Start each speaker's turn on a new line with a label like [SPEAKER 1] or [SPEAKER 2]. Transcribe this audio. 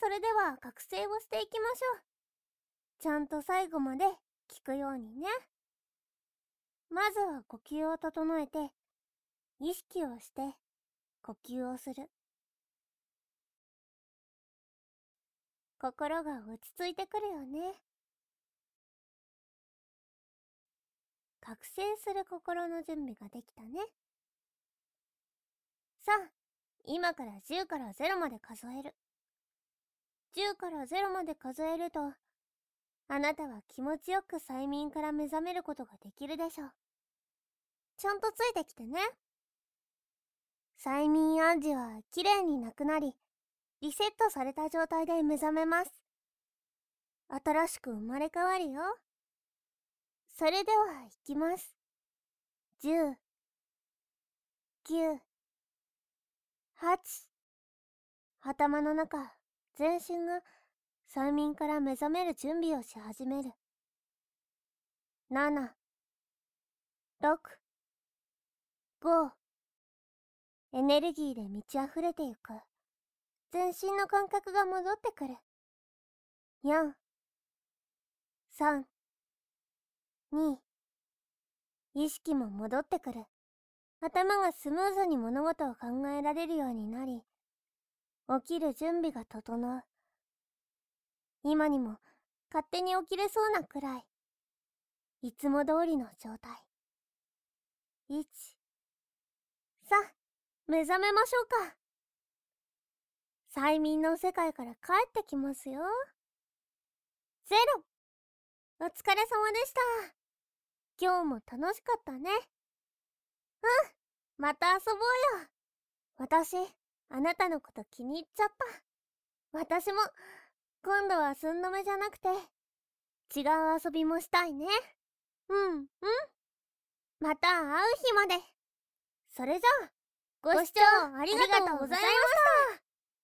[SPEAKER 1] れでは覚醒をしていきましょう。ちゃんと最後まで聞くようにね。まずは呼吸を整えて、意識をして呼吸をする。心が落ち着いてくるよね。覚醒する心の準備ができたね。さあ、今から10から0まで数える。10から0まで数えると、あなたは気持ちよく催眠から目覚めることができるでしょう。ちゃんとついてきてね。催眠暗示はきれいになくなり、リセットされた状態で目覚めます。新しく生まれ変わるよ。それではいきます。10、9、8。頭の中、全身が催眠から目覚める準備をし始める。7、6、5。エネルギーで満ち溢れてゆく。全身の感覚が戻ってくる。4、3、2。意識も戻ってくる。頭がスムーズに物事を考えられるようになり、起きる準備が整う。今にも勝手に起きれそうなくらい、いつも通りの状態。1、さあ、目覚めましょうか。催眠の世界から帰ってきますよ。0、お疲れ様でした。今日も楽しかったね。また遊ぼうよ。私、あなたのこと気に入っちゃった。私も、今度は寸止めじゃなくて、違う遊びもしたいね。また会う日まで。それじゃあ、ご視聴ありがとうございました。